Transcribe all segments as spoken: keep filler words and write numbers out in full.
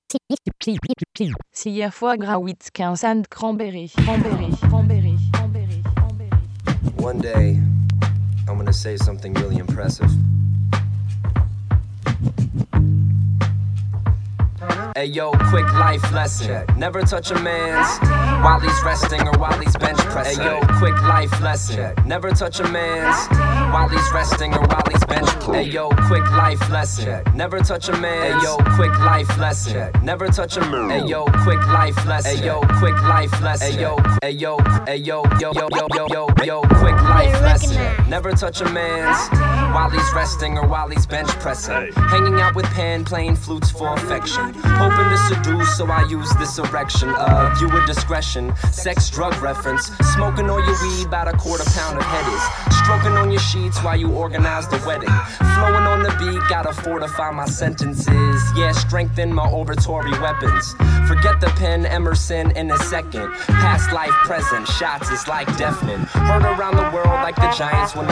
Silla foie gras huit quinze and cranberry, cranberry, cranberry, cranberry, cranberry. One day, I'm gonna say something really impressive. Hey yo, quick life lesson. Never touch a man's while he's resting or while he's bench pressing. Hey yo, quick life lesson. Never touch a man's while he's resting or while he's bench pressing. Hey yo, quick life lesson. Never touch a man's. Hey yo, quick life lesson. Never touch a man. Hey yo, quick life lesson. Hey yo, quick life lesson. Hey yo, hey yo, hey yo, yo, yo, yo, yo, yo, yo, quick life lesson. Never touch a man's while he's resting or while he's bench pressing. Hanging out with Pan, playing flutes for affection. Hoping to seduce, so I use this erection of you with discretion. Sex, drug reference. Smoking all your weed, about a quarter pound of headies. Stroking on your sheets while you organize the wedding. Flowing on the beat, gotta fortify my sentences. Yeah, strengthen my oratory weapons. Forget the pen, Emerson in a second. Past life, present, shots is like deafening. Heard around the world like the Giants win the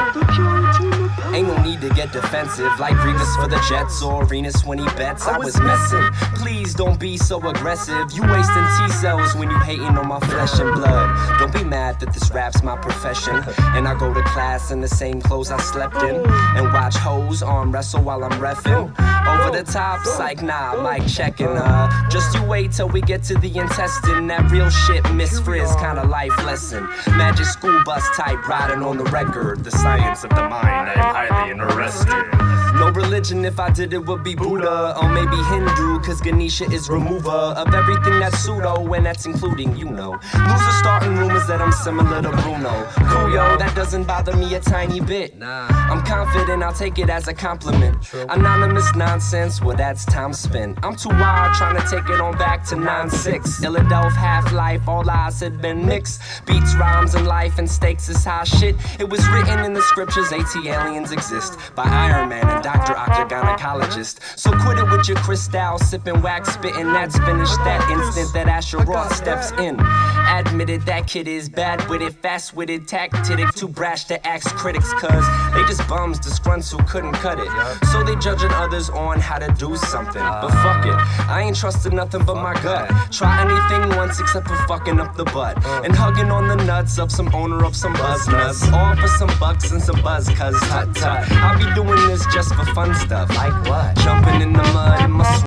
pennant. Ain't no need to get defensive, like Grievous for the Jets or Arenas when he bets. I was messing. Please don't be so aggressive. You wasting T-cells when you hating on my flesh and blood. Don't be mad that this rap's my profession. And I go to class in the same clothes I slept in. And watch hoes arm wrestle while I'm reffing. Over the top, psych, nah, mic checking. Uh, just you wait till we get to the intestine. That real shit, Miss Frizz, kinda life lesson. Magic school bus type, riding on the record. The science of the mind, I'm highly interested. No religion, if I did it would be Buddha or maybe Hindu, cause Ganesha is remover of everything that's pseudo, and that's including, you know. Loser starting rumors that I'm similar to Bruno. Cool, yo, that doesn't bother me a tiny bit. I'm confident I'll take it as a compliment. Anonymous nonsense, well that's time spent. I'm too wild trying to take it on back to nine six. Illadelph, Half-Life, all eyes had been mixed. Beats, rhymes, and life and stakes is high shit. It was written in the scriptures, AT aliens exist. By Iron Man and Doctor Octagonacologist. So quit it with your crystal, sipping wax, spitting that's finished that instant that Asher Roth steps in. Admitted that kid is bad with it, fast witted, tactic, too brash to ask critics, cause they just bums, disgruntled who couldn't cut it. So they judging others on how to do something. But fuck it, I ain't trusting nothing but my gut. Try anything once except for fucking up the butt. And hugging on the nuts of some owner of some buzz nuts. All for some bucks and some buzz, cause tut tut. I'll be doing this just for fun stuff. Like what? Jumping in the mud in my